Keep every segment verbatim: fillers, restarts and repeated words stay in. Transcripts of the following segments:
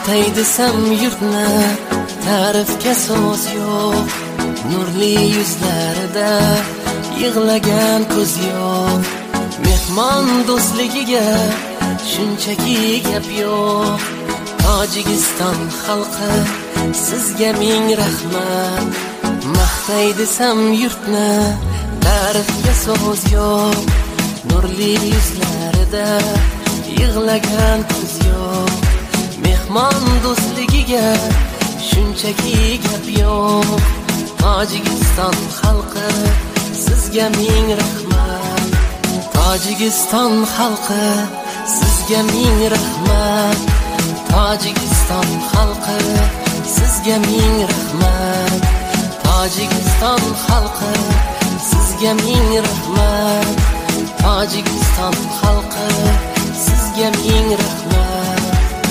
maqtay desam yurtni ta'rifga so'z yo'q. Nurli yuzlarida yig'lagan ko'z yo'q. Mehmon do'stligiga shunchaki gap yo'q. Tojikiston xalqi sizga ming rahmat. Maqtay desam yurtni ta'rifga so'z yo'q. Nurli yuzlarida yig'lagan ko'z yo'q. Mehmon do'stligiga shunchaki gap yo'q. Tojikiston xalqi sizga ming rahmat. Tojikiston xalqi sizga ming rahmat. Tojikiston xalqi sizga ming rahmat. Tojikiston xalqi sizga ming rahmat. Tojikiston xalqi sizga ming rahmat.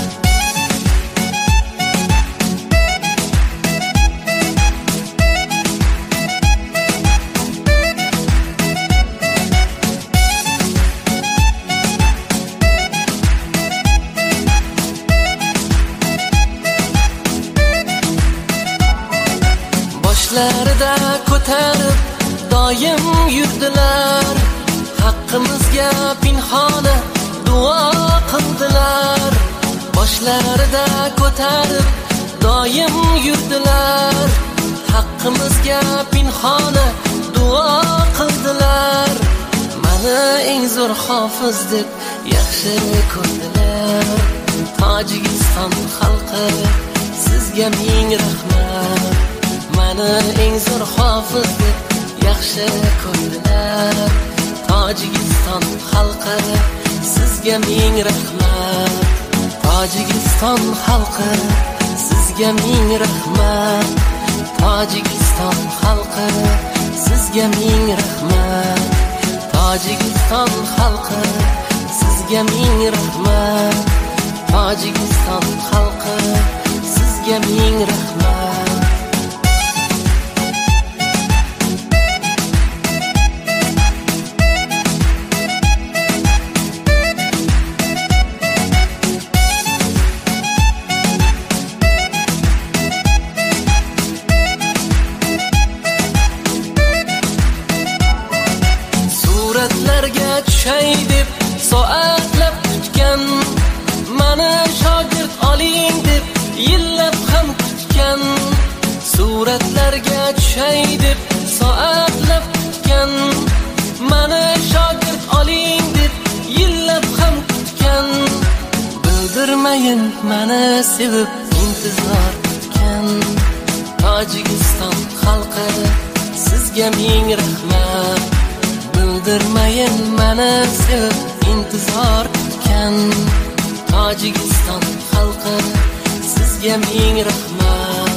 Boshlarida ko'tarib doim yurdilar. Haqqimizga pinhona duo qildilar. Boshlarida ko'tarib doim yurdilar. Haqqimizga pinhona duo qildilar. Mani eng zo'r hofiz deb yaxshi ko'rdilar. Tojikiston xalqi sizga ming rahmat. Mani eng zo'r hofiz deb yaxshi ko'rdilar. Tojikiston xalqi sizga ming rahmat. Tojikiston xalqi sizga ming rahmat. Tojikiston xalqi sizga ming rahmat. Tojikiston xalqi sizga ming rahmat. Tojikiston xalqi sizga ming rahmat. Suratlarga tushay deb soatlab kutgan, mani shogird oling deb yillab ham kutgan. Suratlarga tushay deb soatlab kutgan, mani shogird oling deb yillab ham kutgan. Bildirmayin mani sevib intizor kutgan. Tojikiston xalqi sizga ming rahmat. Bildirmayin mani sevib intizor kutgan. Tojikiston xalqi sizga ming rahmat.